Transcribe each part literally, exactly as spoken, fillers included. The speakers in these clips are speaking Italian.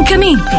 Francamente,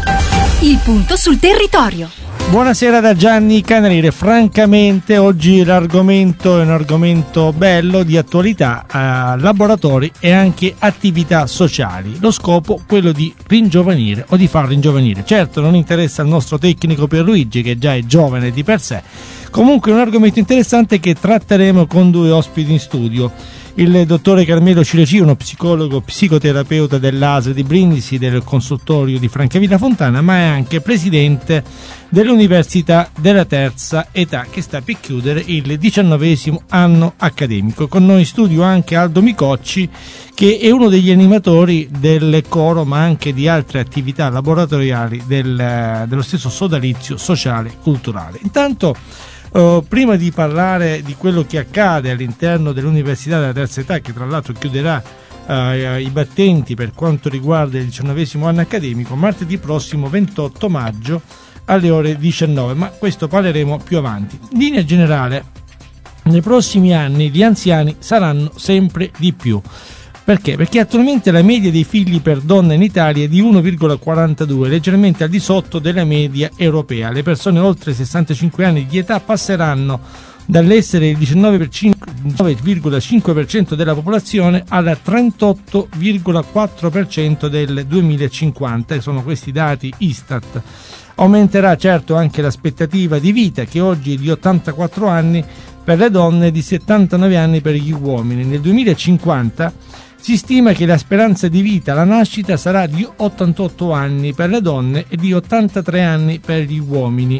il punto sul territorio. Buonasera da Gianni Canarire. Francamente oggi l'argomento è un argomento bello, di attualità, eh, laboratori e anche attività sociali. Lo scopo quello di ringiovanire o di far ringiovanire. Certo non interessa il nostro tecnico Pierluigi, che già è giovane di per sé. Comunque è un argomento interessante che tratteremo con due ospiti in studio. Il dottore Carmelo Cileci, uno psicologo psicoterapeuta dell'A S L di Brindisi, del consultorio di Francavilla Fontana, ma è anche presidente dell'Università della Terza Età, che sta per chiudere il diciannovesimo anno accademico. Con noi in studio anche Aldo Micocci, che è uno degli animatori del coro, ma anche di altre attività laboratoriali del, dello stesso sodalizio sociale e culturale. Intanto, Uh, prima di parlare di quello che accade all'interno dell'Università della Terza Età, che tra l'altro chiuderà uh, i battenti per quanto riguarda il diciannovesimo anno accademico martedì prossimo ventotto maggio alle ore diciannove, ma questo parleremo più avanti. In linea generale, nei prossimi anni gli anziani saranno sempre di più. Perché? Perché attualmente la media dei figli per donna in Italia è di uno virgola quarantadue, leggermente al di sotto della media europea. Le persone oltre sessantacinque anni di età passeranno dall'essere il diciannove virgola cinque per cento della popolazione al trentotto virgola quattro per cento del duemilacinquanta, e sono questi dati Istat. Aumenterà certo anche l'aspettativa di vita, che oggi è di ottantaquattro anni per le donne e di settantanove anni per gli uomini. Nel duemilacinquanta si stima che la speranza di vita alla nascita sarà di ottantotto anni per le donne e di ottantatré anni per gli uomini.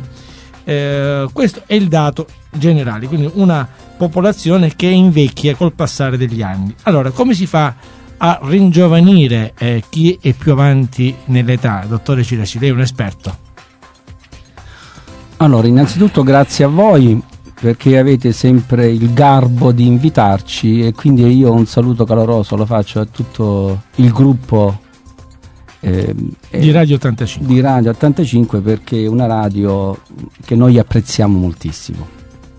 Eh, questo è il dato generale, quindi una popolazione che invecchia col passare degli anni. Allora, come si fa a ringiovanire eh, chi è più avanti nell'età? Dottore Cileci, lei è un esperto. Allora, innanzitutto grazie a voi, perché avete sempre il garbo di invitarci, e quindi io un saluto caloroso lo faccio a tutto il gruppo eh, di Radio ottantacinque. Di Radio ottantacinque, perché è una radio che noi apprezziamo moltissimo.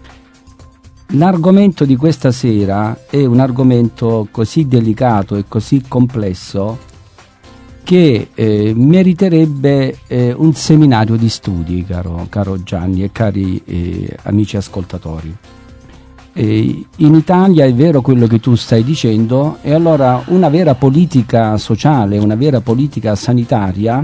L'argomento di questa sera è un argomento così delicato e così complesso che eh, meriterebbe eh, un seminario di studi, caro, caro Gianni e cari eh, amici ascoltatori. Eh, in Italia è vero quello che tu stai dicendo, e allora una vera politica sociale, una vera politica sanitaria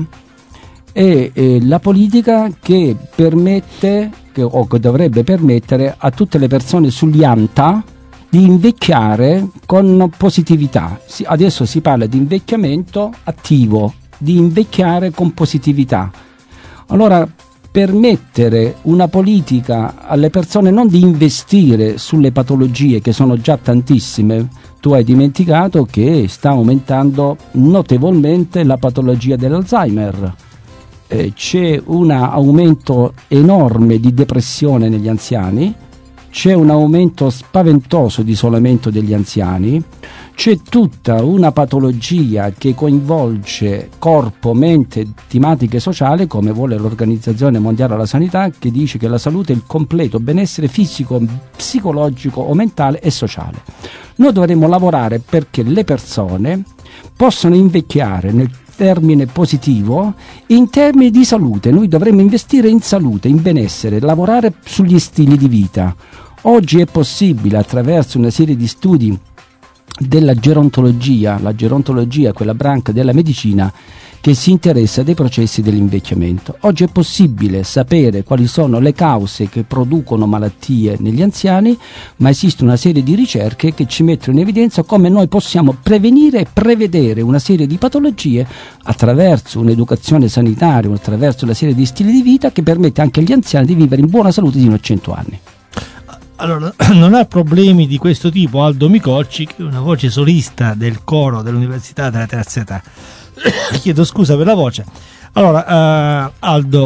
è eh, la politica che permette, che, o che dovrebbe permettere a tutte le persone sugli A N T A di invecchiare con positività. Adesso si parla di invecchiamento attivo, di invecchiare con positività. Allora, permettere una politica alle persone non di investire sulle patologie, che sono già tantissime. Tu hai dimenticato che sta aumentando notevolmente la patologia dell'Alzheimer. Eh, c'è un aumento enorme di depressione negli anziani, c'è un aumento spaventoso di isolamento degli anziani, c'è tutta una patologia che coinvolge corpo, mente, tematiche sociali, come vuole l'Organizzazione Mondiale della Sanità, che dice che la salute è il completo benessere fisico, psicologico o mentale e sociale. Noi dovremmo lavorare perché le persone possano invecchiare nel termine positivo, in termini di salute. Noi dovremmo investire in salute, in benessere, lavorare sugli stili di vita. Oggi è possibile, attraverso una serie di studi della gerontologia, la gerontologia è quella branca della medicina che si interessa dei processi dell'invecchiamento. Oggi è possibile sapere quali sono le cause che producono malattie negli anziani, ma esiste una serie di ricerche che ci mettono in evidenza come noi possiamo prevenire e prevedere una serie di patologie attraverso un'educazione sanitaria, attraverso una serie di stili di vita che permette anche agli anziani di vivere in buona salute fino a cento anni. Allora, non ha problemi di questo tipo Aldo Micocci, che è una voce solista del coro dell'Università della Terza Età. Chiedo scusa per la voce. Allora, uh, Aldo,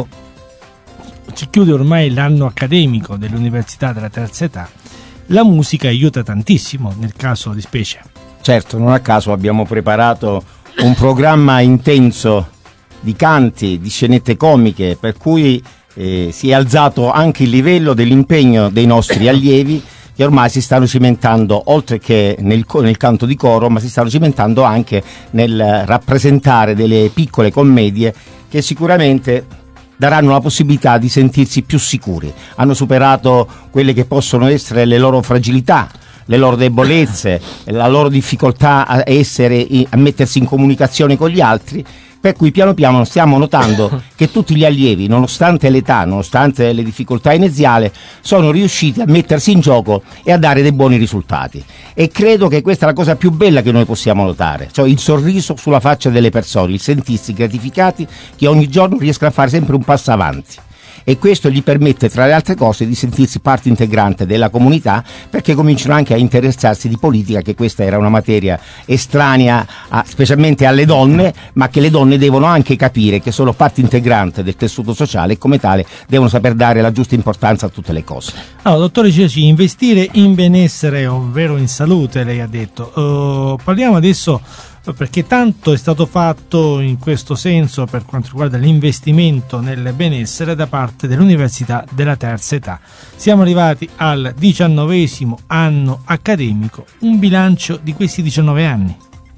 si chiude ormai l'anno accademico dell'Università della Terza Età. La musica aiuta tantissimo nel caso di specie. Certo, non a caso abbiamo preparato un programma intenso di canti, di scenette comiche, per cui eh, si è alzato anche il livello dell'impegno dei nostri allievi, che ormai si stanno cimentando, oltre che nel, nel canto di coro, ma si stanno cimentando anche nel rappresentare delle piccole commedie che sicuramente daranno la possibilità di sentirsi più sicuri. Hanno superato quelle che possono essere le loro fragilità, le loro debolezze, la loro difficoltà a essere, a mettersi in comunicazione con gli altri, per cui piano piano stiamo notando che tutti gli allievi, nonostante l'età, nonostante le difficoltà iniziali, sono riusciti a mettersi in gioco e a dare dei buoni risultati. E credo che questa è la cosa più bella che noi possiamo notare, cioè il sorriso sulla faccia delle persone, il sentirsi gratificati che ogni giorno riescono a fare sempre un passo avanti. E questo gli permette, tra le altre cose, di sentirsi parte integrante della comunità, perché cominciano anche a interessarsi di politica, che questa era una materia estranea a, specialmente alle donne, ma che le donne devono anche capire che sono parte integrante del tessuto sociale e come tale devono saper dare la giusta importanza a tutte le cose. Allora, dottore Ceci, investire in benessere, ovvero in salute, lei ha detto. Uh, parliamo adesso, perché tanto è stato fatto in questo senso per quanto riguarda l'investimento nel benessere da parte dell'Università della Terza Età. Siamo arrivati al diciannovesimo anno accademico, un bilancio di questi diciannove anni.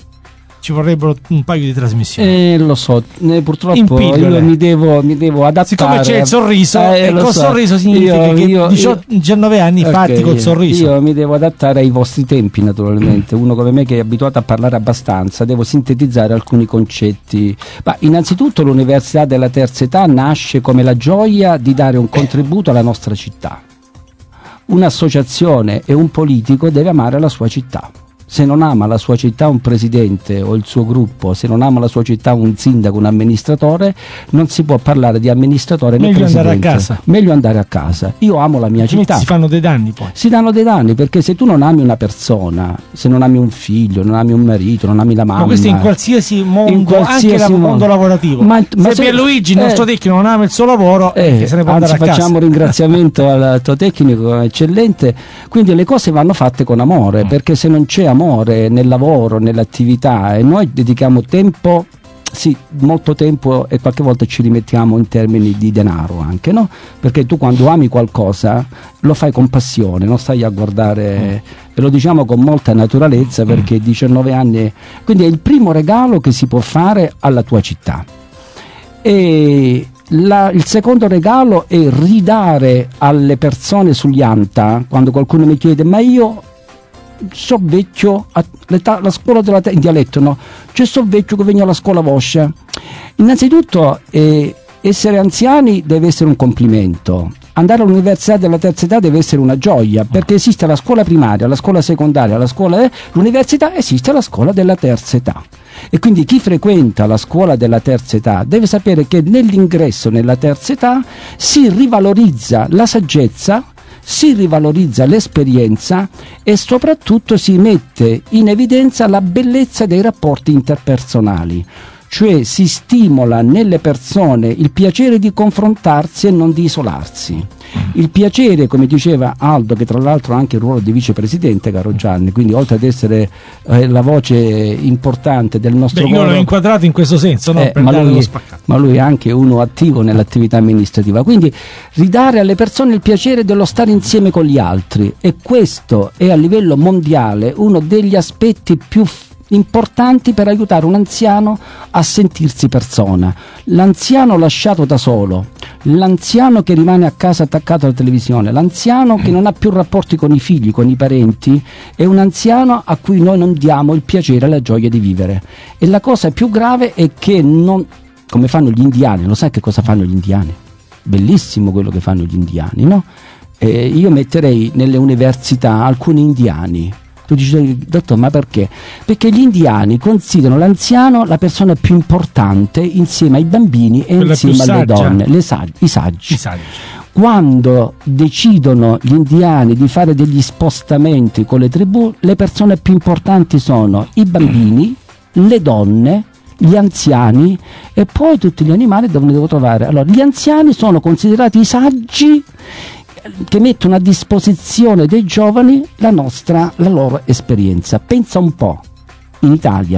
Ci vorrebbero un paio di trasmissioni. Eh, lo so, eh, purtroppo io mi devo, mi devo adattare. Siccome c'è il sorriso, eh, e col so. sorriso significa io, che io, diciotto, diciannove anni okay, fatti col sorriso. Io mi devo adattare ai vostri tempi, naturalmente. Uno come me che è abituato a parlare abbastanza, devo sintetizzare alcuni concetti. Ma innanzitutto l'Università della Terza Età nasce come la gioia di dare un contributo alla nostra città. Un'associazione e un politico deve amare la sua città. Se non ama la sua città un presidente o il suo gruppo, se non ama la sua città un sindaco, un amministratore, non si può parlare di amministratore né presidente. Meglio andare a casa. Meglio andare a casa. Io amo la mia città. Si fanno dei danni poi. Si danno dei danni, perché se tu non ami una persona, se non ami un figlio, non ami un marito, non ami la mamma. Ma questo in qualsiasi mondo, in qualsiasi anche nel mondo lavorativo. Ma, ma se, se Pierluigi, il eh, nostro tecnico, non ama il suo lavoro, eh, se ne può anzi, andare a casa. Facciamo ringraziamento al tuo tecnico eccellente. Quindi le cose vanno fatte con amore, perché se non c'è amore nel lavoro, nell'attività, e noi dedichiamo tempo, sì, molto tempo, e qualche volta ci rimettiamo in termini di denaro anche, no? Perché tu quando ami qualcosa lo fai con passione, non stai a guardare, mm. e lo diciamo con molta naturalezza, perché mm. diciannove anni, quindi è il primo regalo che si può fare alla tua città. E La, il secondo regalo è ridare alle persone sugli anta, quando qualcuno mi chiede ma io so vecchio, a, la scuola della te- in dialetto no, c'è so vecchio che vengo alla scuola vostra. Innanzitutto eh, essere anziani deve essere un complimento, andare all'università della terza età deve essere una gioia, perché esiste la scuola primaria, la scuola secondaria, la scuola eh, l'università, esiste la scuola della terza età. E quindi chi frequenta la scuola della terza età deve sapere che nell'ingresso nella terza età si rivalorizza la saggezza, si rivalorizza l'esperienza e soprattutto si mette in evidenza la bellezza dei rapporti interpersonali, cioè si stimola nelle persone il piacere di confrontarsi e non di isolarsi. Il piacere, come diceva Aldo, che tra l'altro ha anche il ruolo di vicepresidente, caro Gianni, quindi oltre ad essere eh, la voce importante del nostro Beh, io coro, l'ho inquadrato in questo senso, no? eh, Per ma, dare lui, lo spaccato. Ma lui è anche uno attivo nell'attività amministrativa, quindi ridare alle persone il piacere dello stare insieme con gli altri, e questo è a livello mondiale uno degli aspetti più importanti per aiutare un anziano a sentirsi persona. L'anziano lasciato da solo, l'anziano che rimane a casa attaccato alla televisione, l'anziano che non ha più rapporti con i figli, con i parenti, è un anziano a cui noi non diamo il piacere e la gioia di vivere. E la cosa più grave è che non, come fanno gli indiani, lo sai che cosa fanno gli indiani? Bellissimo quello che fanno gli indiani, no? Eh, io metterei nelle università alcuni indiani. Tu dici, dottor, ma perché? Perché gli indiani considerano l'anziano la persona più importante insieme ai bambini e quella insieme alle donne, le sag- i saggi. I saggi. Quando decidono gli indiani di fare degli spostamenti con le tribù, le persone più importanti sono i bambini, le donne, gli anziani, e poi tutti gli animali dove li devo trovare. Allora, gli anziani sono considerati i saggi che mettono a disposizione dei giovani la nostra, la loro esperienza. Pensa un po', in Italia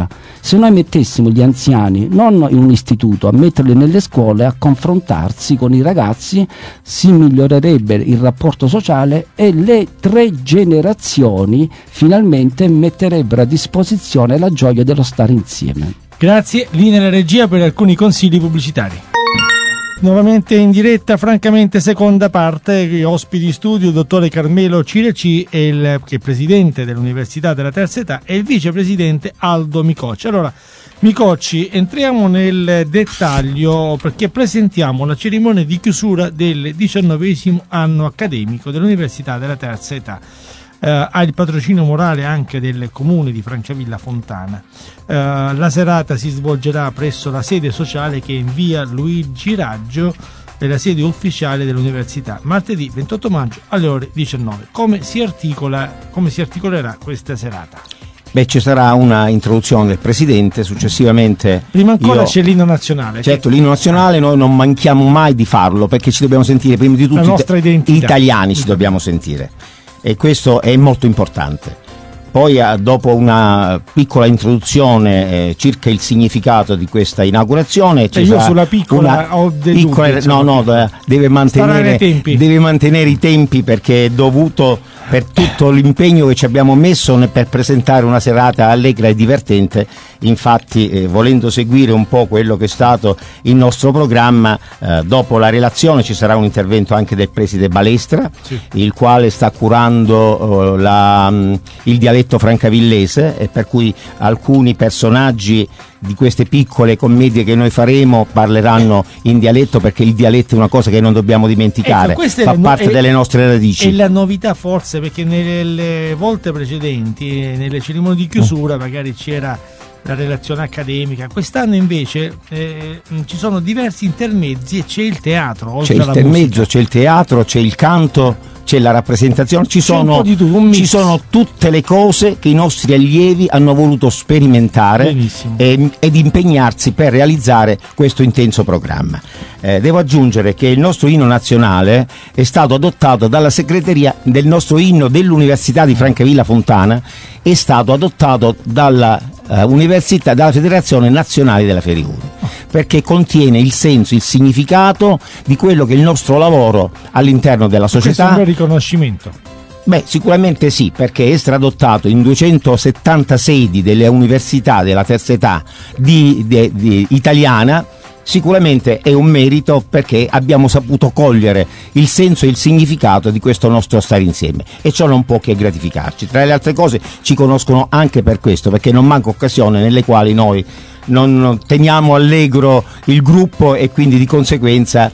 Se noi mettessimo gli anziani non in un istituto, a metterli nelle scuole, a confrontarsi con i ragazzi, si migliorerebbe il rapporto sociale e le tre generazioni finalmente metterebbero a disposizione la gioia dello stare insieme. Grazie, linea alla regia per alcuni consigli pubblicitari. Nuovamente in diretta, francamente seconda parte, ospiti in studio il dottore Carmelo Cireci, il, che è presidente dell'Università della Terza Età, e il vicepresidente Aldo Micocci. Allora, Micocci, entriamo nel dettaglio perché presentiamo la cerimonia di chiusura del diciannovesimo anno accademico dell'Università della Terza Età. Uh, ha il patrocinio morale anche del comune di Francavilla Fontana. Uh, la serata si svolgerà presso la sede sociale che è in via Luigi Raggio, nella sede ufficiale dell'università, martedì ventotto maggio alle ore diciannove. Come si articola, come si articolerà questa serata? Beh, ci sarà una introduzione del presidente, successivamente prima ancora io, c'è l'inno nazionale. Certo, l'inno nazionale noi non manchiamo mai di farlo, perché ci dobbiamo sentire prima di tutto la nostra identità. Italiani ci dobbiamo sentire, e questo è molto importante. Poi eh, dopo una piccola introduzione eh, circa il significato di questa inaugurazione, cioè io sulla piccola una, ho dei piccola, dubbi, no no deve mantenere, tempi. deve mantenere i tempi, perché è dovuto per tutto l'impegno che ci abbiamo messo per presentare una serata allegra e divertente. Infatti eh, volendo seguire un po' quello che è stato il nostro programma, eh, dopo la relazione ci sarà un intervento anche del preside Balestra, sì, il quale sta curando eh, la, mh, il dialetto francavillese, e per cui alcuni personaggi di queste piccole commedie che noi faremo parleranno in dialetto, perché il dialetto è una cosa che non dobbiamo dimenticare, ecco, fa parte è, delle nostre radici. E la novità forse, perché nelle volte precedenti, nelle cerimonie di chiusura magari c'era la relazione accademica, quest'anno invece eh, ci sono diversi intermezzi e c'è il teatro, oltre c'è il alla intermezzo, musica. C'è il teatro, c'è il canto, c'è la rappresentazione, ci sono, tu, ci sono tutte le cose che i nostri allievi hanno voluto sperimentare e, ed impegnarsi per realizzare questo intenso programma. Eh, devo aggiungere che il nostro inno nazionale è stato adottato dalla segreteria del nostro inno dell'Università di Francavilla Fontana, è stato adottato dalla Uh, università, dalla Federazione Nazionale della Feriguri, perché contiene il senso, il significato di quello che è il nostro lavoro all'interno della società. Questo è un bel riconoscimento. Beh, sicuramente sì, perché è tradottato in duecentosettanta sedi delle università della terza età di, di, di italiana. Sicuramente è un merito, perché abbiamo saputo cogliere il senso e il significato di questo nostro stare insieme, e ciò non può che gratificarci. Tra le altre cose ci conoscono anche per questo, perché non manca occasione nelle quali noi non teniamo allegro il gruppo e quindi di conseguenza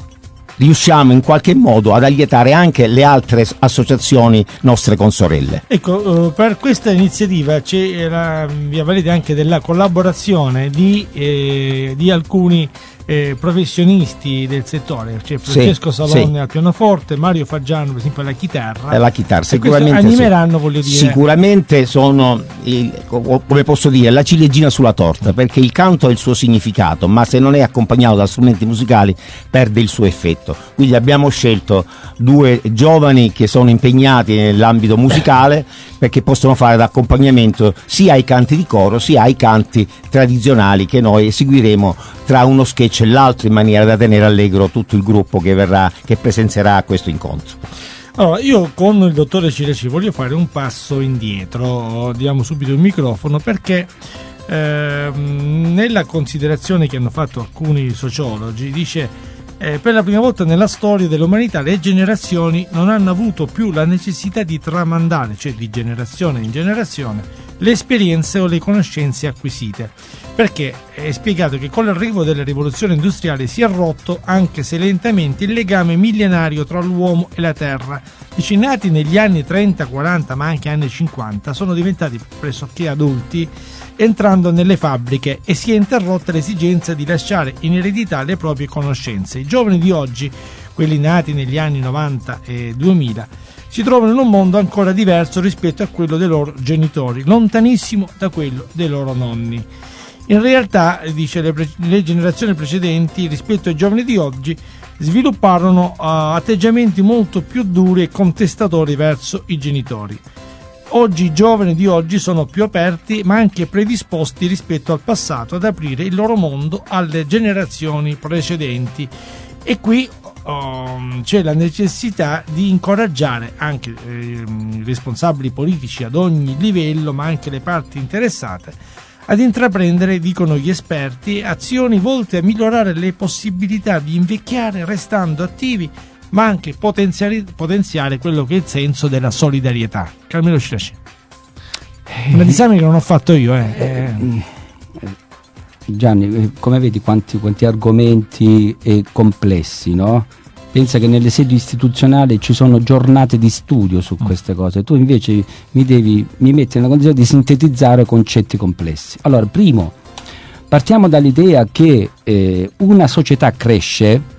riusciamo in qualche modo ad allietare anche le altre associazioni nostre consorelle. Ecco, per questa iniziativa c'è la, vi avvalete anche della collaborazione di, eh, di alcuni eh, professionisti del settore, c'è Francesco sì, Salone sì. al pianoforte, Mario Faggiano per esempio alla chitarra. Eh, la chitarra, sicuramente animeranno, sì. voglio dire. Sicuramente sono, il, come posso dire, la ciliegina sulla torta, perché il canto ha il suo significato, ma se non è accompagnato da strumenti musicali perde il suo effetto. Quindi abbiamo scelto due giovani che sono impegnati nell'ambito musicale, perché possono fare da accompagnamento sia ai canti di coro sia ai canti tradizionali che noi eseguiremo tra uno sketch e l'altro, in maniera da tenere allegro tutto il gruppo che verrà, che presenzerà a questo incontro. Allora, io con il dottore Cireci voglio fare un passo indietro, diamo subito il microfono, perché eh, nella considerazione che hanno fatto alcuni sociologi dice Eh, per la prima volta nella storia dell'umanità le generazioni non hanno avuto più la necessità di tramandare, cioè di generazione in generazione, le esperienze o le conoscenze acquisite, perché è spiegato che con l'arrivo della rivoluzione industriale si è rotto, anche se lentamente, il legame millenario tra l'uomo e la terra. Dice, nati negli anni trenta quaranta ma anche anni cinquanta, sono diventati pressoché adulti entrando nelle fabbriche, e si è interrotta l'esigenza di lasciare in eredità le proprie conoscenze. I giovani di oggi, quelli nati negli anni novanta e duemila, si trovano in un mondo ancora diverso rispetto a quello dei loro genitori, lontanissimo da quello dei loro nonni. In realtà, dice, le, pre- le generazioni precedenti rispetto ai giovani di oggi svilupparono uh, atteggiamenti molto più duri e contestatori verso i genitori. Oggi i giovani di oggi sono più aperti ma anche predisposti rispetto al passato ad aprire il loro mondo alle generazioni precedenti, e qui um, c'è la necessità di incoraggiare anche eh, i responsabili politici ad ogni livello, ma anche le parti interessate, ad intraprendere, dicono gli esperti, azioni volte a migliorare le possibilità di invecchiare restando attivi, ma anche potenziare, potenziare quello che è il senso della solidarietà. Carmelo Ciracè. Una disamina che non ho fatto io. Eh. Eh. Gianni, come vedi quanti, quanti argomenti eh, complessi, no? Pensa che nelle sedi istituzionali ci sono giornate di studio su queste cose, tu invece mi devi mi metti nella condizione di sintetizzare concetti complessi. Allora, primo, partiamo dall'idea che eh, una società cresce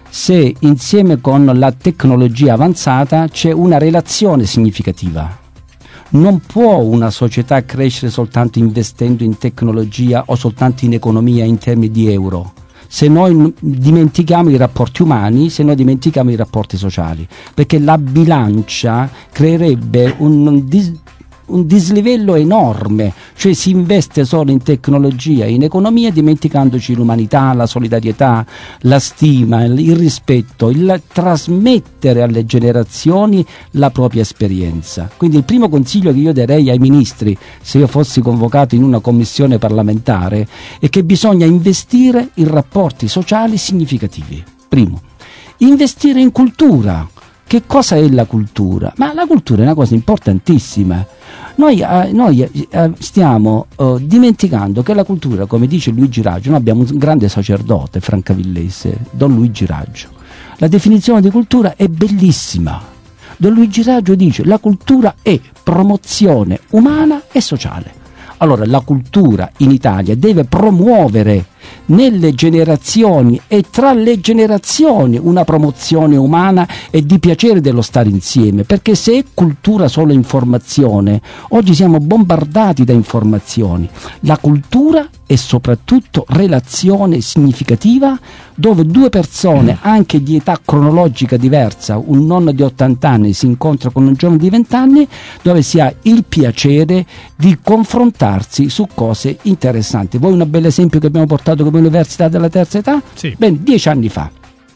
se insieme con la tecnologia avanzata c'è una relazione significativa. Non può una società crescere soltanto investendo in tecnologia o soltanto in economia in termini di euro. Se noi dimentichiamo i rapporti umani, se noi dimentichiamo i rapporti sociali, perché la bilancia creerebbe un dis- un dislivello enorme, cioè si investe solo in tecnologia, in economia, dimenticandoci l'umanità, la solidarietà, la stima, il rispetto, il trasmettere alle generazioni la propria esperienza. Quindi il primo consiglio che io darei ai ministri, se io fossi convocato in una commissione parlamentare, è che bisogna investire in rapporti sociali significativi. Primo, investire in cultura. Che cosa è la cultura? Ma la cultura è una cosa importantissima. Noi, eh, noi eh, stiamo eh, dimenticando che la cultura, come dice Luigi Raggio, noi abbiamo un grande sacerdote francavillese, Don Luigi Raggio. La definizione di cultura è bellissima. Don Luigi Raggio dice: la cultura è promozione umana e sociale. Allora la cultura in Italia deve promuovere nelle generazioni e tra le generazioni una promozione umana e di piacere dello stare insieme, perché se è cultura solo informazione, oggi siamo bombardati da informazioni. La cultura è soprattutto relazione significativa dove due persone anche di età cronologica diversa, un nonno di ottanta anni si incontra con un giovane di venti anni, dove si ha il piacere di confrontarsi su cose interessanti. Vuoi un bel esempio che abbiamo portato come Università della Terza Età? Sì. Bene, dieci anni fa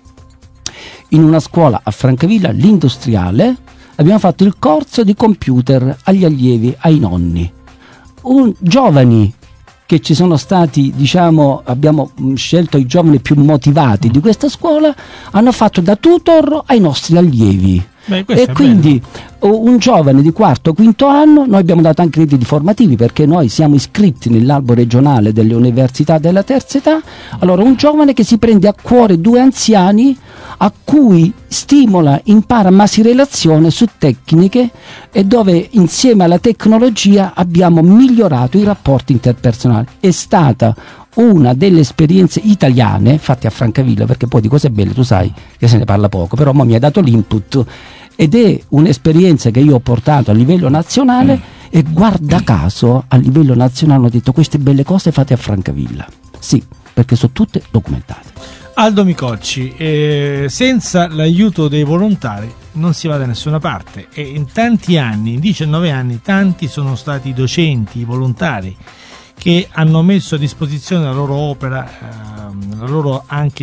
in una scuola a Francavilla, l'Industriale, abbiamo fatto il corso di computer agli allievi, ai nonni, un, giovani che ci sono stati, diciamo, abbiamo scelto i giovani più motivati di questa scuola, hanno fatto da tutor ai nostri allievi. Beh, e quindi bello. Un giovane di quarto o quinto anno, noi abbiamo dato anche crediti formativi perché noi siamo iscritti nell'albo regionale delle università della terza età. Allora un giovane che si prende a cuore due anziani a cui stimola, impara, ma si relaziona su tecniche e dove insieme alla tecnologia abbiamo migliorato i rapporti interpersonali. È stata una delle esperienze italiane fatte a Francavilla, perché poi di cose belle tu sai che se ne parla poco, però mo mi ha dato l'input ed è un'esperienza che io ho portato a livello nazionale mm. e guarda caso a livello nazionale hanno detto queste belle cose fatte a Francavilla. Sì, perché sono tutte documentate. Aldo Micocci, eh, senza l'aiuto dei volontari non si va da nessuna parte, e in tanti anni, in diciannove anni, tanti sono stati i docenti, i volontari che hanno messo a disposizione la loro opera, eh, la loro anche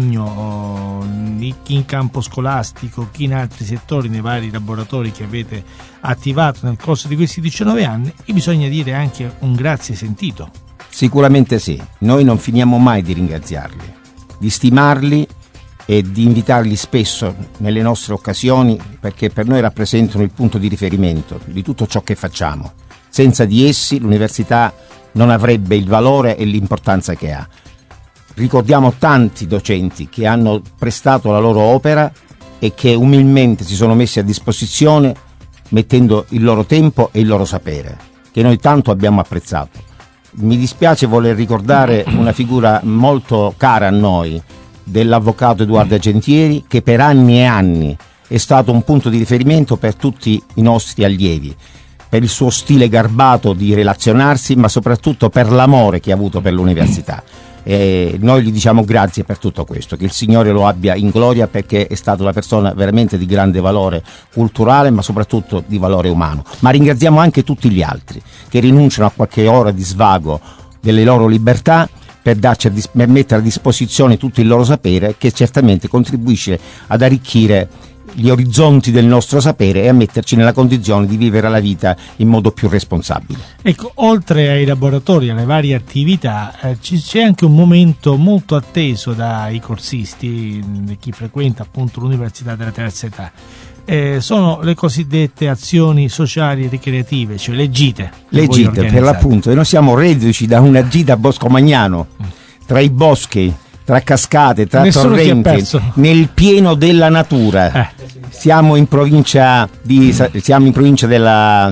impegno, eh, chi in campo scolastico, chi in altri settori, nei vari laboratori che avete attivato nel corso di questi diciannove anni, e bisogna dire anche un grazie sentito. Sicuramente sì, noi non finiamo mai di ringraziarli, di stimarli e di invitarli spesso nelle nostre occasioni, perché per noi rappresentano il punto di riferimento di tutto ciò che facciamo. Senza di essi l'università non avrebbe il valore e l'importanza che ha. Ricordiamo tanti docenti che hanno prestato la loro opera e che umilmente si sono messi a disposizione mettendo il loro tempo e il loro sapere, che noi tanto abbiamo apprezzato. Mi dispiace voler ricordare una figura molto cara a noi, dell'avvocato Edoardo Argentieri, che per anni e anni è stato un punto di riferimento per tutti i nostri allievi, per il suo stile garbato di relazionarsi, ma soprattutto per l'amore che ha avuto per l'università. E noi gli diciamo grazie per tutto questo, che il Signore lo abbia in gloria, perché è stata una persona veramente di grande valore culturale, ma soprattutto di valore umano. Ma ringraziamo anche tutti gli altri che rinunciano a qualche ora di svago delle loro libertà per, darci a dis- per mettere a disposizione tutto il loro sapere, che certamente contribuisce ad arricchire gli orizzonti del nostro sapere e a metterci nella condizione di vivere la vita in modo più responsabile. Ecco, oltre ai laboratori, alle varie attività, eh, ci, c'è anche un momento molto atteso dai corsisti, di chi frequenta appunto l'Università della Terza Età. Eh, sono le cosiddette azioni sociali e ricreative, cioè le gite. Le gite, per l'appunto, e noi siamo reduci da una gita a Bosco Magnano, tra i boschi, tra cascate, tra Nessuno torrenti, nel pieno della natura. Eh. Siamo in provincia di siamo in provincia della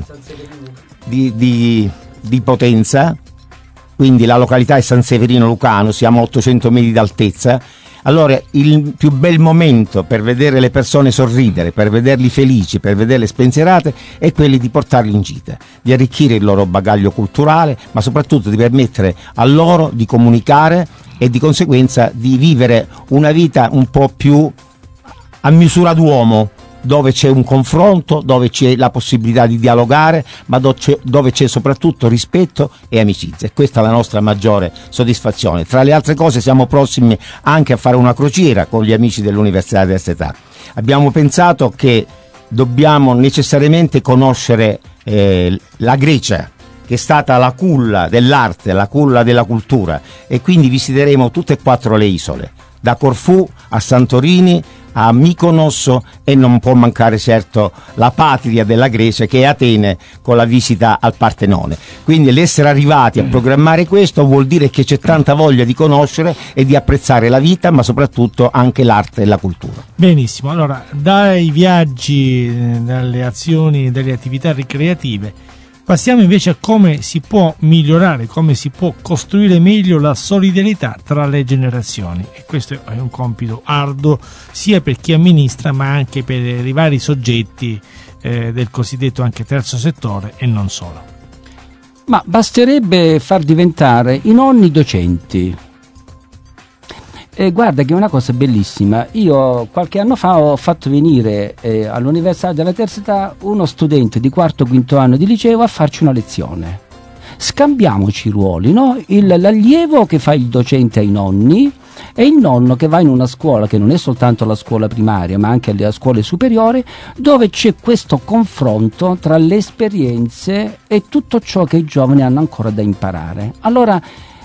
di, di, di Potenza, quindi la località è San Severino Lucano, siamo a ottocento metri d'altezza. Allora, il più bel momento per vedere le persone sorridere, per vederli felici, per vederle spensierate, è quello di portarli in gita, di arricchire il loro bagaglio culturale, ma soprattutto di permettere a loro di comunicare e di conseguenza di vivere una vita un po' più a misura d'uomo, dove c'è un confronto, dove c'è la possibilità di dialogare, ma dove c'è, dove c'è soprattutto rispetto e amicizia. E questa è la nostra maggiore soddisfazione. Tra le altre cose siamo prossimi anche a fare una crociera con gli amici dell'Università della Terza Età. Abbiamo pensato che dobbiamo necessariamente conoscere eh, la Grecia, che è stata la culla dell'arte, la culla della cultura, e quindi visiteremo tutte e quattro le isole, da Corfù a Santorini a Mykonos, e non può mancare certo la patria della Grecia, che è Atene, con la visita al Partenone. Quindi l'essere arrivati a programmare questo vuol dire che c'è tanta voglia di conoscere e di apprezzare la vita, ma soprattutto anche l'arte e la cultura. Benissimo, allora dai viaggi, dalle azioni, dalle attività ricreative, passiamo invece a come si può migliorare, come si può costruire meglio la solidarietà tra le generazioni, e questo è un compito arduo sia per chi amministra ma anche per i vari soggetti eh, del cosiddetto anche terzo settore e non solo. Ma basterebbe far diventare i nonni docenti. E guarda che è una cosa bellissima. Io qualche anno fa ho fatto venire eh, all'Università della Terza Età uno studente di quarto o quinto anno di liceo a farci una lezione. Scambiamoci i ruoli, no? Il, l'allievo che fa il docente ai nonni e il nonno che va in una scuola che non è soltanto la scuola primaria ma anche le scuole superiori, dove c'è questo confronto tra le esperienze e tutto ciò che i giovani hanno ancora da imparare. Allora,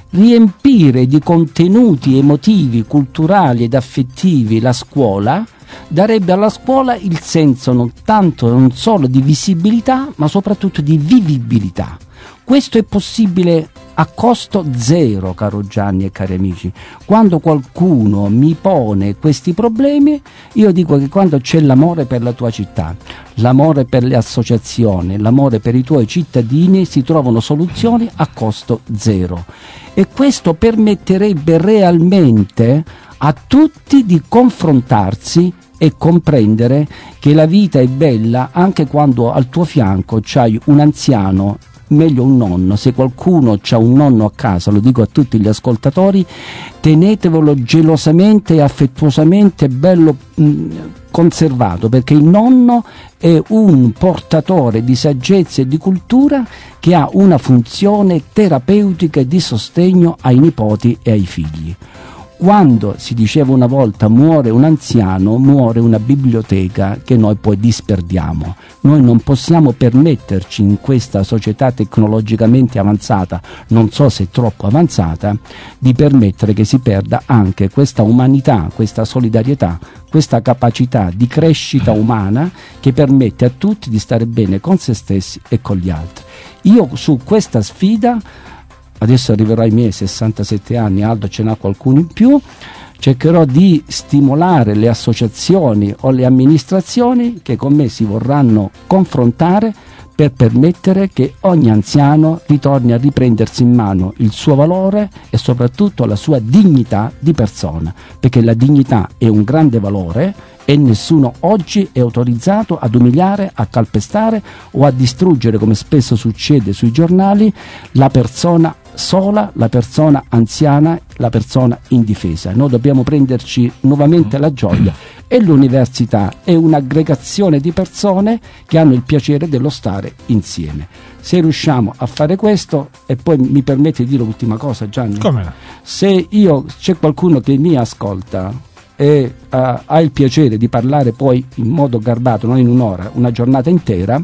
riempire di contenuti emotivi, culturali ed affettivi la scuola darebbe alla scuola il senso non tanto non solo di visibilità ma soprattutto di vivibilità. Questo è possibile a costo zero, caro Gianni e cari amici. Quando qualcuno mi pone questi problemi, io dico che quando c'è l'amore per la tua città, l'amore per le associazioni, l'amore per i tuoi cittadini, si trovano soluzioni a costo zero. E questo permetterebbe realmente a tutti di confrontarsi e comprendere che la vita è bella anche quando al tuo fianco c'hai un anziano, meglio un nonno. Se qualcuno c'ha un nonno a casa, lo dico a tutti gli ascoltatori, tenetevelo gelosamente e affettuosamente bello mh, conservato, perché il nonno è un portatore di saggezza e di cultura che ha una funzione terapeutica e di sostegno ai nipoti e ai figli. Quando si diceva una volta muore un anziano, muore una biblioteca che noi poi disperdiamo. Noi non possiamo permetterci in questa società tecnologicamente avanzata, non so se troppo avanzata, di permettere che si perda anche questa umanità, questa solidarietà, questa capacità di crescita umana che permette a tutti di stare bene con se stessi e con gli altri. Io su questa sfida, adesso arriverò ai miei sessantasette anni, Aldo ce n'ha qualcuno in più, cercherò di stimolare le associazioni o le amministrazioni che con me si vorranno confrontare per permettere che ogni anziano ritorni a riprendersi in mano il suo valore e soprattutto la sua dignità di persona, perché la dignità è un grande valore e nessuno oggi è autorizzato ad umiliare, a calpestare o a distruggere, come spesso succede sui giornali, la persona sola la persona anziana, la persona indifesa. Noi dobbiamo prenderci nuovamente la gioia, e l'università è un'aggregazione di persone che hanno il piacere dello stare insieme. Se riusciamo a fare questo, e poi mi permette di dire l'ultima cosa, Gianni, come no? Se io c'è qualcuno che mi ascolta e uh, ha il piacere di parlare poi in modo garbato, non in un'ora, una giornata intera,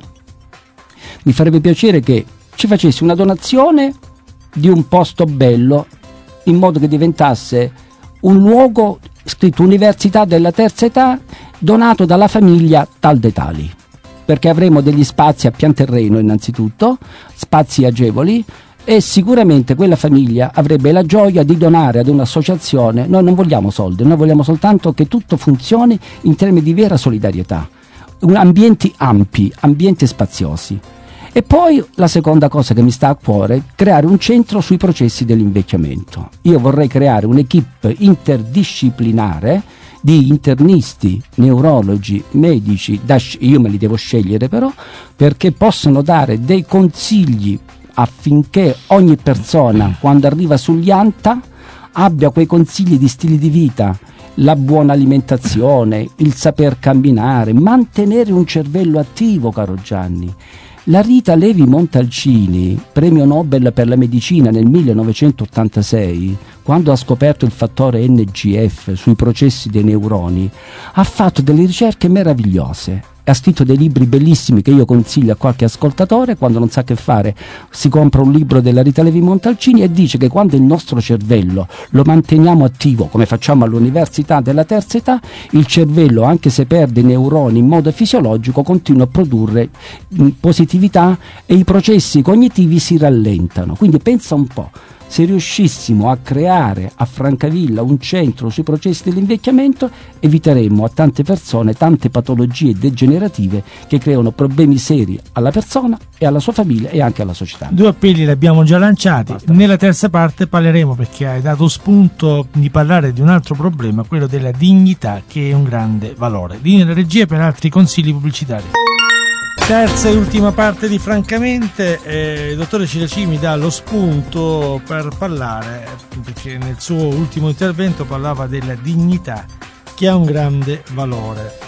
mi farebbe piacere che ci facessi una donazione di un posto bello, in modo che diventasse un luogo scritto Università della terza età, donato dalla famiglia tal dei tali, perché avremo degli spazi a pian terreno innanzitutto, spazi agevoli, e sicuramente quella famiglia avrebbe la gioia di donare ad un'associazione. Noi non vogliamo soldi, noi vogliamo soltanto che tutto funzioni in termini di vera solidarietà, un, ambienti ampi, ambienti spaziosi. E poi la seconda cosa che mi sta a cuore, creare un centro sui processi dell'invecchiamento. Io vorrei creare un'equipe interdisciplinare di internisti, neurologi, medici, da, io me li devo scegliere però, perché possono dare dei consigli affinché ogni persona, quando arriva sugli ANTA, abbia quei consigli di stile di vita, la buona alimentazione, il saper camminare, mantenere un cervello attivo, caro Gianni. La Rita Levi Montalcini, premio Nobel per la medicina nel millenovecentottantasei, quando ha scoperto il fattore N G F sui processi dei neuroni, ha fatto delle ricerche meravigliose. Ha scritto dei libri bellissimi che io consiglio a qualche ascoltatore. Quando non sa che fare, si compra un libro della Rita Levi Montalcini, e dice che quando il nostro cervello lo manteniamo attivo, come facciamo all'università della terza età, il cervello, anche se perde i neuroni in modo fisiologico, continua a produrre mh, positività, e i processi cognitivi si rallentano. Quindi pensa un po', se riuscissimo a creare a Francavilla un centro sui processi dell'invecchiamento, eviteremmo a tante persone tante patologie degenerative che creano problemi seri alla persona e alla sua famiglia e anche alla società. Due appelli li abbiamo già lanciati. Basta. Nella terza parte parleremo, perché hai dato spunto di parlare di un altro problema, quello della dignità, che è un grande valore. Linea alla regia per altri consigli pubblicitari. Terza e ultima parte di Francamente, eh, il dottore Ciraci mi dà lo spunto per parlare, perché nel suo ultimo intervento parlava della dignità, che ha un grande valore.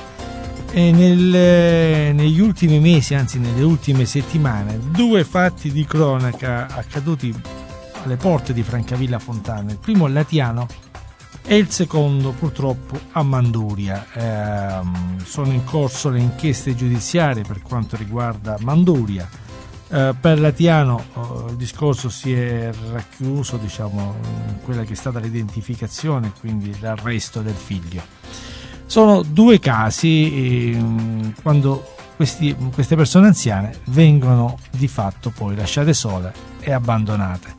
E nel, negli ultimi mesi, anzi nelle ultime settimane, due fatti di cronaca accaduti alle porte di Francavilla Fontana. Il primo a Latiano e il secondo purtroppo a Manduria. Eh, sono in corso le inchieste giudiziarie per quanto riguarda Manduria. Eh, per Latiano eh, il discorso si è racchiuso, diciamo, in quella che è stata l'identificazione, quindi l'arresto del figlio. Sono due casi eh, quando questi, queste persone anziane vengono di fatto poi lasciate sole e abbandonate.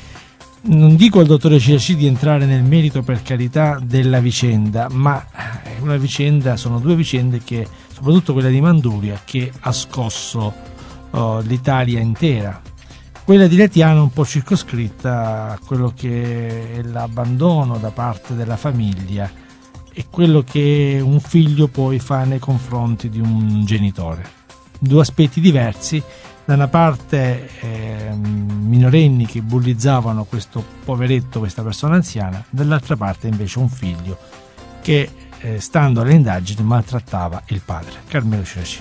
Non dico al dottore Ciraci di entrare nel merito, per carità, della vicenda, ma è una vicenda, sono due vicende che, soprattutto quella di Manduria, che ha scosso uh, l'Italia intera. Quella di Latiano è un po' circoscritta a quello che è l'abbandono da parte della famiglia e quello che un figlio poi fa nei confronti di un genitore. Due aspetti diversi. Da una parte eh, minorenni che bullizzavano questo poveretto, questa persona anziana, dall'altra parte invece un figlio che, eh, stando alle indagini, maltrattava il padre. Carmelo Ciraci.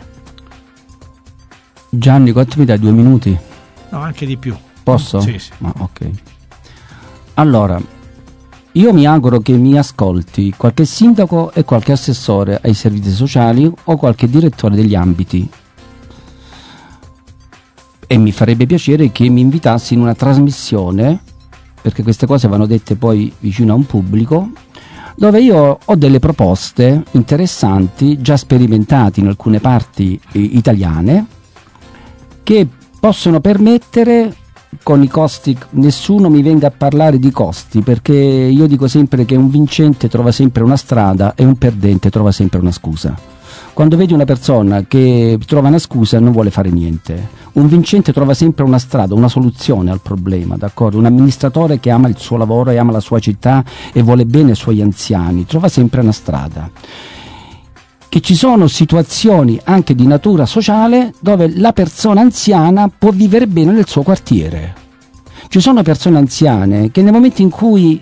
Gianni, quanto mi dai? Due minuti? No, anche di più. Posso? Sì, sì. Ah, ok. Allora, io mi auguro che mi ascolti qualche sindaco e qualche assessore ai servizi sociali o qualche direttore degli ambiti. E mi farebbe piacere che mi invitassi in una trasmissione, perché queste cose vanno dette poi vicino a un pubblico, dove io ho delle proposte interessanti, già sperimentate in alcune parti eh, italiane, che possono permettere, con i costi, nessuno mi venga a parlare di costi, perché io dico sempre che un vincente trova sempre una strada e un perdente trova sempre una scusa. Quando vedi una persona che trova una scusa non vuole fare niente. Un vincente trova sempre una strada, una soluzione al problema, d'accordo? Un amministratore che ama il suo lavoro e ama la sua città e vuole bene ai suoi anziani trova sempre una strada. Che ci sono situazioni anche di natura sociale dove la persona anziana può vivere bene nel suo quartiere. Ci sono persone anziane che nel momento in cui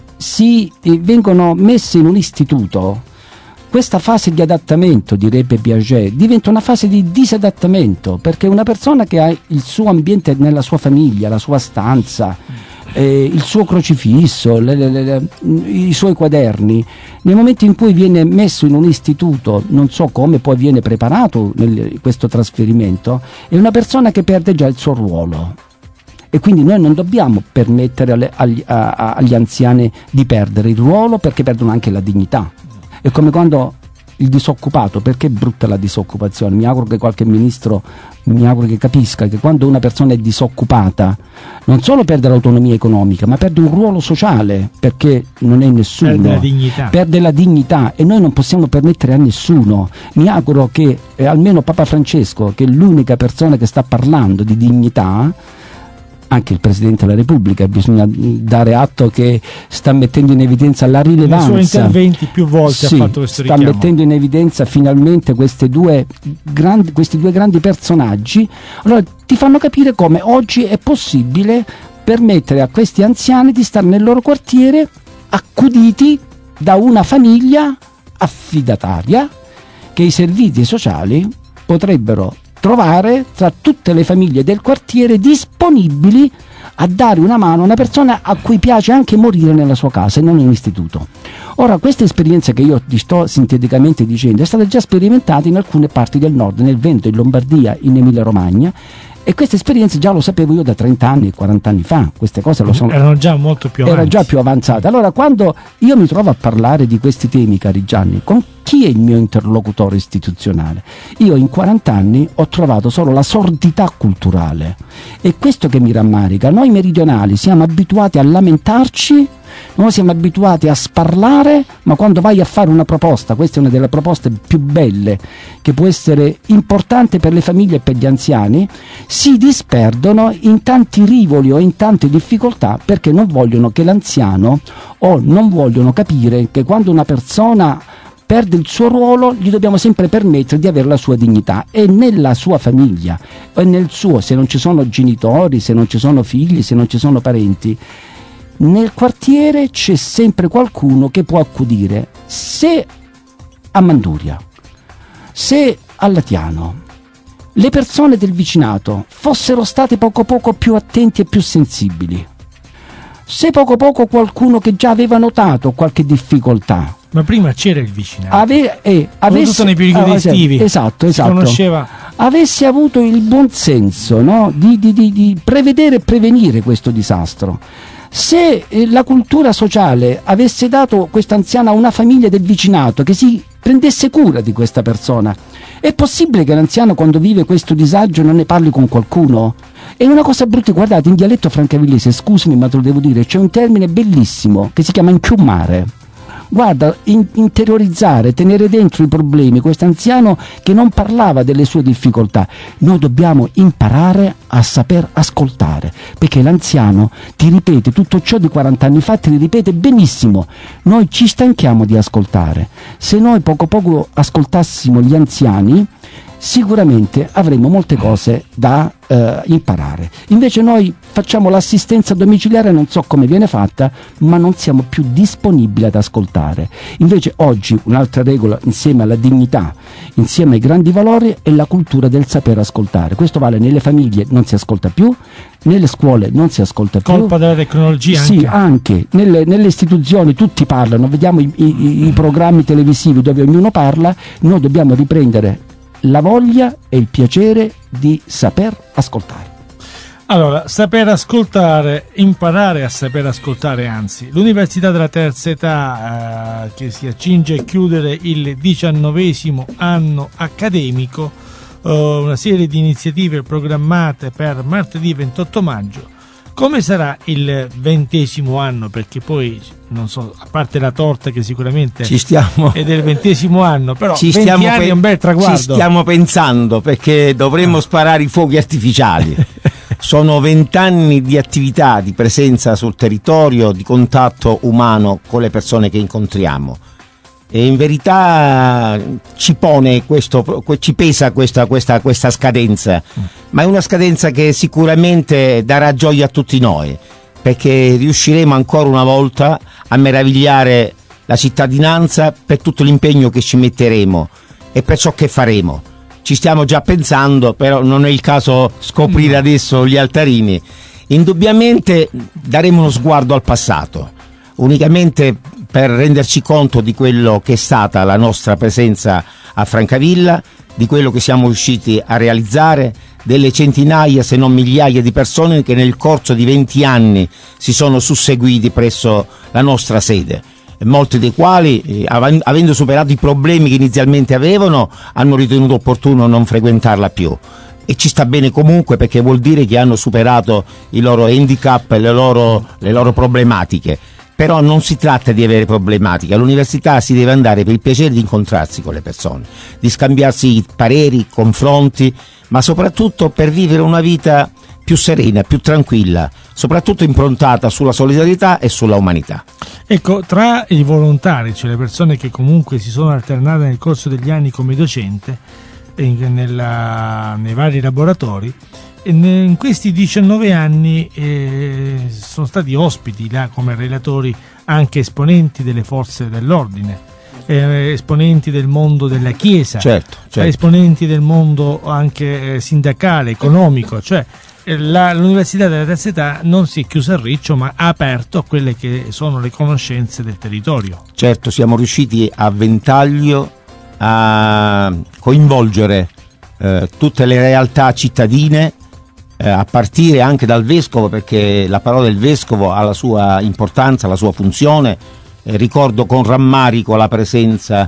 si eh, vengono messe in un istituto, questa fase di adattamento, direbbe Piaget, diventa una fase di disadattamento, perché una persona che ha il suo ambiente nella sua famiglia, la sua stanza, eh, il suo crocifisso, le, le, le, i suoi quaderni, nel momento in cui viene messo in un istituto, non so come poi viene preparato nel, questo trasferimento, è una persona che perde già il suo ruolo. E quindi noi non dobbiamo permettere alle, agli, a, agli anziani di perdere il ruolo, perché perdono anche la dignità. È come quando il disoccupato, perché è brutta la disoccupazione? Mi auguro che qualche ministro mi auguro che capisca che quando una persona è disoccupata non solo perde l'autonomia economica, ma perde un ruolo sociale, perché non è nessuno, perde la dignità, perde la dignità e noi non possiamo permettere a nessuno. Mi auguro che eh, almeno Papa Francesco, che è l'unica persona che sta parlando di dignità, anche il Presidente della Repubblica, bisogna dare atto che sta mettendo in evidenza la rilevanza. Nei suoi interventi più volte sì, ha fatto questo sta richiamo. mettendo in evidenza finalmente queste due grandi, questi due grandi personaggi. Allora ti fanno capire come oggi è possibile permettere a questi anziani di stare nel loro quartiere accuditi da una famiglia affidataria che i servizi sociali potrebbero trovare tra tutte le famiglie del quartiere disponibili a dare una mano a una persona a cui piace anche morire nella sua casa e non in un istituto. Ora, questa esperienza che io ti sto sinteticamente dicendo è stata già sperimentata in alcune parti del nord, nel Veneto, in Lombardia, in Emilia Romagna, e queste esperienze già lo sapevo io da trenta anni, quaranta anni fa. Queste cose lo sono, erano già molto più avanti. Era già più avanzate. Allora, quando io mi trovo a parlare di questi temi, cari Gianni, con chi è il mio interlocutore istituzionale? Io in quaranta anni ho trovato solo la sordità culturale, e questo che mi rammarica. Noi meridionali siamo abituati a lamentarci, noi siamo abituati a sparlare, ma quando vai a fare una proposta, questa è una delle proposte più belle che può essere importante per le famiglie e per gli anziani, si disperdono in tanti rivoli o in tante difficoltà, perché non vogliono che l'anziano, o non vogliono capire che quando una persona perde il suo ruolo gli dobbiamo sempre permettere di avere la sua dignità, e nella sua famiglia, e nel suo, se non ci sono genitori, se non ci sono figli, se non ci sono parenti, nel quartiere c'è sempre qualcuno che può accudire. Se a Manduria, se a Latiano, le persone del vicinato fossero state poco poco più attenti e più sensibili, se poco poco qualcuno che già aveva notato qualche difficoltà, ma prima c'era il vicinato, ave, eh, avesse, nei periodi ah, estivi, esatto, esatto, si conosceva, avesse avuto il buon senso, no? di, di, di, di prevedere e prevenire questo disastro. Se eh, la cultura sociale avesse dato questa anziana a una famiglia del vicinato che si prendesse cura di questa persona, è possibile che l'anziano, quando vive questo disagio, non ne parli con qualcuno? È una cosa brutta. Guardate, in dialetto francavillese, scusami ma te lo devo dire, c'è un termine bellissimo che si chiama inchiummare. Guarda, in, interiorizzare, tenere dentro i problemi, questo anziano che non parlava delle sue difficoltà. Noi dobbiamo imparare a saper ascoltare, perché l'anziano ti ripete tutto ciò di quaranta anni fa, ti ripete benissimo. Noi ci stanchiamo di ascoltare. Se noi poco poco ascoltassimo gli anziani, sicuramente avremo molte cose da eh, imparare. Invece noi facciamo l'assistenza domiciliare, non so come viene fatta, ma non siamo più disponibili ad ascoltare. Invece oggi un'altra regola, insieme alla dignità, insieme ai grandi valori, è la cultura del saper ascoltare. Questo vale nelle famiglie, non si ascolta più, nelle scuole non si ascolta più. Colpa della tecnologia anche. Sì, anche. Nelle, nelle istituzioni tutti parlano, vediamo i, i, i programmi televisivi dove ognuno parla. Noi dobbiamo riprendere la voglia e il piacere di saper ascoltare. Allora, saper ascoltare, imparare a saper ascoltare, anzi. L'Università della Terza Età, eh, che si accinge a chiudere il diciannovesimo anno accademico, eh, una serie di iniziative programmate per martedì ventotto maggio. Come sarà il ventesimo anno? Perché poi, non so, a parte la torta che sicuramente ci stiamo, è del ventesimo anno, però ci venti stiamo anni pe- è un bel traguardo. Ci stiamo pensando, perché dovremmo ah. sparare i fuochi artificiali. Sono vent'anni di attività, di presenza sul territorio, di contatto umano con le persone che incontriamo. e in verità ci pone questo, ci pesa questa, questa, questa scadenza, ma è una scadenza che sicuramente darà gioia a tutti noi, perché riusciremo ancora una volta a meravigliare la cittadinanza per tutto l'impegno che ci metteremo e per ciò che faremo. Ci stiamo già pensando, però non è il caso scoprire adesso gli altarini. Indubbiamente daremo uno sguardo al passato, unicamente per renderci conto di quello che è stata la nostra presenza a Francavilla, di quello che siamo riusciti a realizzare, delle centinaia se non migliaia di persone che nel corso di venti anni si sono susseguiti presso la nostra sede, molti dei quali, eh, av- avendo superato i problemi che inizialmente avevano, hanno ritenuto opportuno non frequentarla più. E ci sta bene comunque, perché vuol dire che hanno superato i loro handicap e le loro, le loro problematiche. Però non si tratta di avere problematiche, all'università si deve andare per il piacere di incontrarsi con le persone, di scambiarsi pareri, confronti, ma soprattutto per vivere una vita più serena, più tranquilla, soprattutto improntata sulla solidarietà e sulla umanità. Ecco, tra i volontari, cioè le persone che comunque si sono alternate nel corso degli anni come docente in, nella, nei vari laboratori, in questi diciannove anni eh, sono stati ospiti là come relatori anche esponenti delle forze dell'ordine, eh, esponenti del mondo della Chiesa, certo, certo. esponenti del mondo anche eh, sindacale, economico, cioè eh, la, l'Università della Terza Età non si è chiusa a riccio, ma ha aperto a quelle che sono le conoscenze del territorio. Certo, siamo riusciti a ventaglio a coinvolgere eh, tutte le realtà cittadine, Eh, a partire anche dal vescovo, perché la parola del vescovo ha la sua importanza, la sua funzione. Eh, ricordo con rammarico la presenza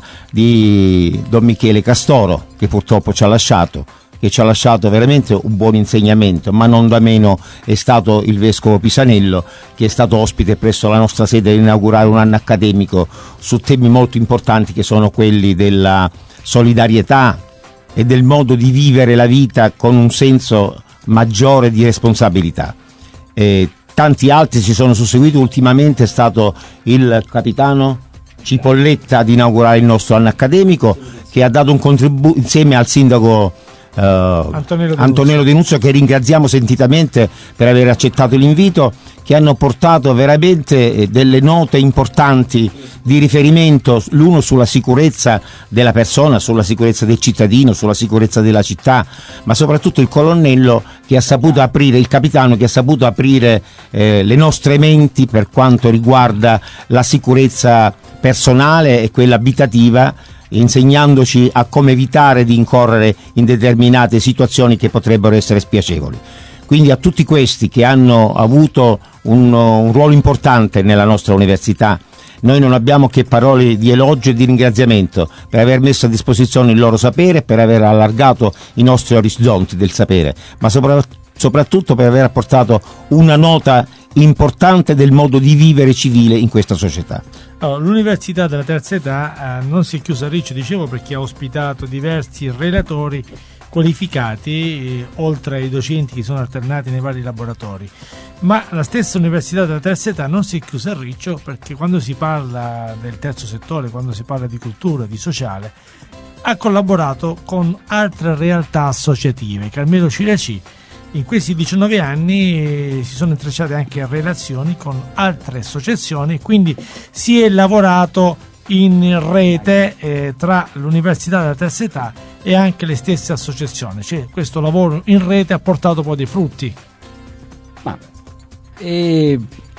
di Don Michele Castoro, che purtroppo ci ha lasciato, che ci ha lasciato veramente un buon insegnamento, ma non da meno è stato il vescovo Pisanello, che è stato ospite presso la nostra sede ad inaugurare un anno accademico su temi molto importanti che sono quelli della solidarietà e del modo di vivere la vita con un senso maggiore di responsabilità. Eh, tanti altri si sono susseguiti, ultimamente è stato il capitano Cipolletta ad inaugurare il nostro anno accademico, che ha dato un contributo insieme al sindaco eh, Antonello, Antonello Denuzio, che ringraziamo sentitamente per aver accettato l'invito, che hanno portato veramente delle note importanti di riferimento, l'uno sulla sicurezza della persona, sulla sicurezza del cittadino, sulla sicurezza della città, ma soprattutto il colonnello che ha saputo aprire, il capitano che ha saputo aprire eh, le nostre menti per quanto riguarda la sicurezza personale e quella abitativa, insegnandoci a come evitare di incorrere in determinate situazioni che potrebbero essere spiacevoli. Quindi a tutti questi che hanno avuto un, un ruolo importante nella nostra università, noi non abbiamo che parole di elogio e di ringraziamento per aver messo a disposizione il loro sapere, per aver allargato i nostri orizzonti del sapere, ma sopra, soprattutto per aver apportato una nota importante del modo di vivere civile in questa società. Allora, l'Università della Terza Età eh, non si è chiusa a riccio, dicevo, perché ha ospitato diversi relatori qualificati, eh, oltre ai docenti che sono alternati nei vari laboratori, ma la stessa Università della Terza Età non si è chiusa a riccio, perché quando si parla del terzo settore, quando si parla di cultura, di sociale, ha collaborato con altre realtà associative. Carmelo Ciraci in questi diciannove anni eh, si sono intrecciate anche relazioni con altre associazioni, quindi si è lavorato in rete eh, tra l'Università della Terza Età e anche le stesse associazioni, cioè questo lavoro in rete ha portato poi dei frutti. Ma eh,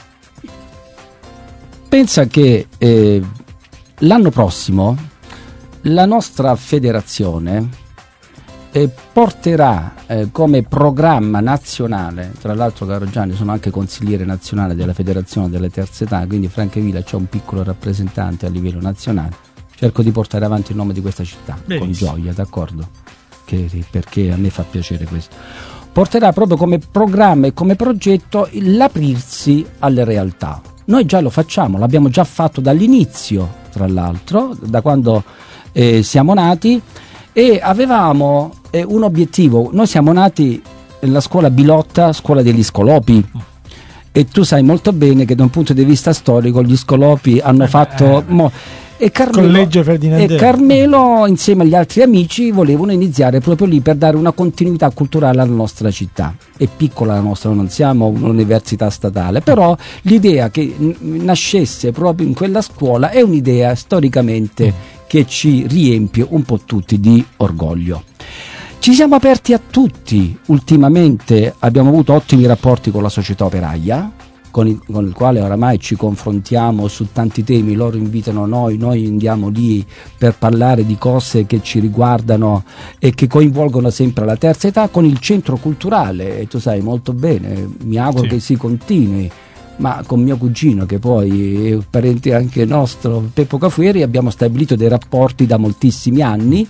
pensa che eh, l'anno prossimo la nostra federazione eh, porterà eh, come programma nazionale, tra l'altro caro Gianni sono anche consigliere nazionale della federazione delle terze età, quindi Francavilla c'è un piccolo rappresentante a livello nazionale, cerco di portare avanti il nome di questa città. Benissimo. Con gioia, d'accordo? Che, perché a me fa piacere questo. Porterà proprio come programma e come progetto l'aprirsi alle realtà. Noi già lo facciamo, l'abbiamo già fatto dall'inizio, tra l'altro, da quando eh, siamo nati, e avevamo eh, un obiettivo. Noi siamo nati nella scuola Bilotta, scuola degli Scolopi, e tu sai molto bene che da un punto di vista storico gli Scolopi hanno fatto mo, e Carmelo, Collegio Ferdinandeo. e Carmelo insieme agli altri amici volevano iniziare proprio lì per dare una continuità culturale alla nostra città. È piccola la nostra, non siamo un'università statale, però l'idea che n- nascesse proprio in quella scuola è un'idea storicamente mm. che ci riempie un po' tutti di orgoglio. Ci siamo aperti a tutti, ultimamente abbiamo avuto ottimi rapporti con la società operaia, con il, con il quale oramai ci confrontiamo su tanti temi, loro invitano noi, noi andiamo lì per parlare di cose che ci riguardano e che coinvolgono sempre la terza età, con il centro culturale, e tu sai molto bene, mi auguro sì. che si continui, ma con mio cugino che poi è un parente anche nostro, Peppo Cafueri, abbiamo stabilito dei rapporti da moltissimi anni,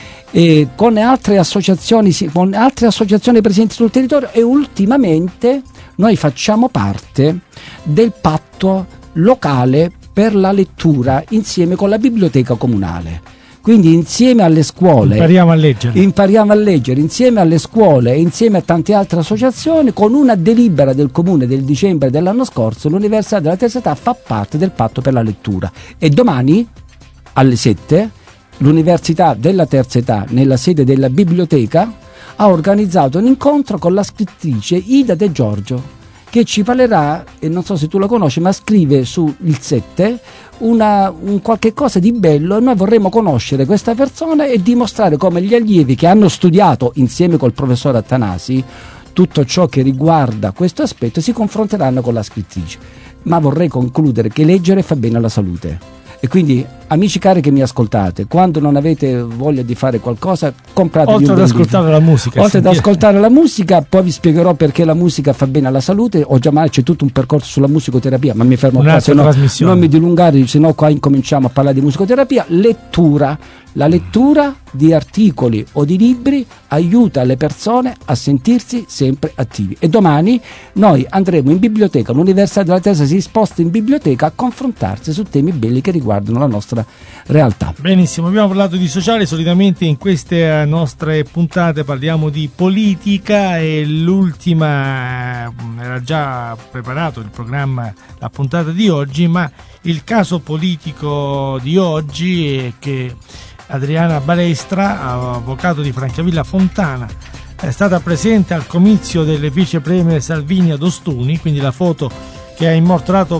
e con altre associazioni, con altre associazioni presenti sul territorio, e ultimamente noi facciamo parte del patto locale per la lettura insieme con la biblioteca comunale. Quindi insieme alle scuole impariamo a leggere, impariamo a leggere insieme alle scuole e insieme a tante altre associazioni, con una delibera del comune del dicembre dell'anno scorso, l'Università della Terza Età fa parte del patto per la lettura, e domani alle sette l'Università della Terza Età, nella sede della biblioteca, ha organizzato un incontro con la scrittrice Ida De Giorgio, che ci parlerà, e non so se tu la conosci, ma scrive su Il Sette una, un qualche cosa di bello, e noi vorremmo conoscere questa persona e dimostrare come gli allievi che hanno studiato insieme col professor Attanasi tutto ciò che riguarda questo aspetto si confronteranno con la scrittrice. Ma vorrei concludere che leggere fa bene alla salute. E quindi, amici cari che mi ascoltate, quando non avete voglia di fare qualcosa, compratevi oltre un ad bel ascoltare libro. la musica, Oltre ad sentire. ascoltare la musica, poi vi spiegherò perché la musica fa bene alla salute. O già mai c'è tutto un percorso sulla musicoterapia, ma mi fermo qua, se no non mi dilungare, se no qua incominciamo a parlare di musicoterapia. Lettura. La lettura di articoli o di libri aiuta le persone a sentirsi sempre attivi. E domani noi andremo in biblioteca, l'Università della Terza si sposta in biblioteca a confrontarsi su temi belli che riguardano la nostra realtà. Benissimo, abbiamo parlato di sociale, solitamente in queste nostre puntate parliamo di politica, e l'ultima era già preparato il programma, la puntata di oggi, ma il caso politico di oggi è che Adriana Balestra, avvocato di Francavilla Fontana, è stata presente al comizio del vice premier Salvini ad Ostuni, quindi la foto che ha immortalato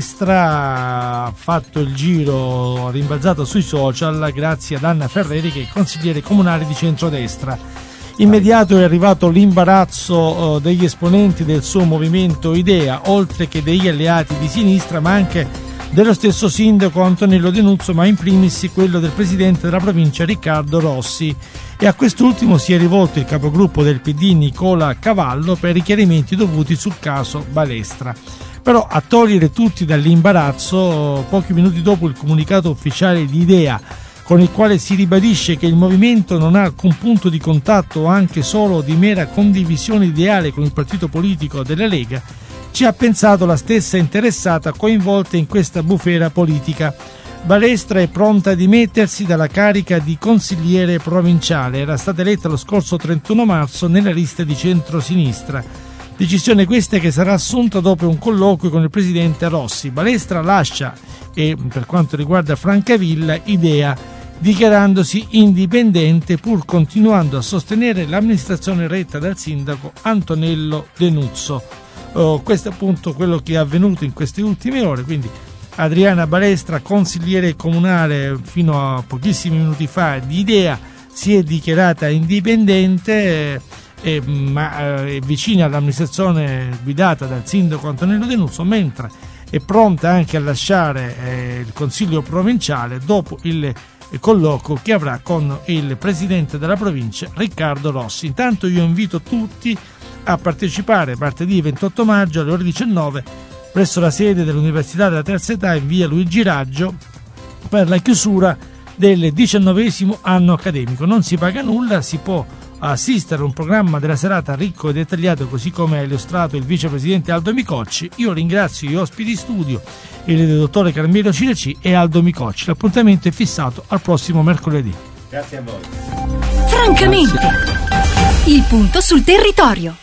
Balestra ha fatto il giro, rimbalzato sui social grazie ad Anna Ferreri, che è consigliere comunale di centrodestra. Immediato è arrivato l'imbarazzo degli esponenti del suo movimento Idea, oltre che degli alleati di sinistra, ma anche dello stesso sindaco Antonello De Nuzzo, ma in primis quello del presidente della provincia Riccardo Rossi, e a quest'ultimo si è rivolto il capogruppo del P D Nicola Cavallo per i chiarimenti dovuti sul caso Balestra. Però a togliere tutti dall'imbarazzo, pochi minuti dopo il comunicato ufficiale di Idea, con il quale si ribadisce che il movimento non ha alcun punto di contatto o anche solo di mera condivisione ideale con il partito politico della Lega, ci ha pensato la stessa interessata coinvolta in questa bufera politica. Balestra è pronta a dimettersi dalla carica di consigliere provinciale, era stata eletta lo scorso trentuno marzo nella lista di centrosinistra. Decisione questa che sarà assunta dopo un colloquio con il presidente Rossi. Balestra lascia, e per quanto riguarda Francavilla, Idea, dichiarandosi indipendente pur continuando a sostenere l'amministrazione retta dal sindaco Antonello De Nuzzo. Oh, questo è appunto quello che è avvenuto in queste ultime ore, quindi Adriana Balestra, consigliere comunale fino a pochissimi minuti fa di Idea, si è dichiarata indipendente, eh, ma eh, è vicina all'amministrazione guidata dal sindaco Antonello De Nuzzo, mentre è pronta anche a lasciare eh, il consiglio provinciale dopo il colloquio che avrà con il presidente della provincia Riccardo Rossi. Intanto io invito tutti a partecipare martedì ventotto maggio alle ore diciannove presso la sede dell'Università della Terza Età in via Luigi Raggio per la chiusura del diciannovesimo anno accademico. Non si paga nulla, si può assistere a un programma della serata ricco e dettagliato, così come ha illustrato il vicepresidente Aldo Micocci. Io ringrazio gli ospiti studio, il dottore Carmelo Cileci e Aldo Micocci. L'appuntamento è fissato al prossimo mercoledì. Grazie a voi. Francamente, il punto sul territorio.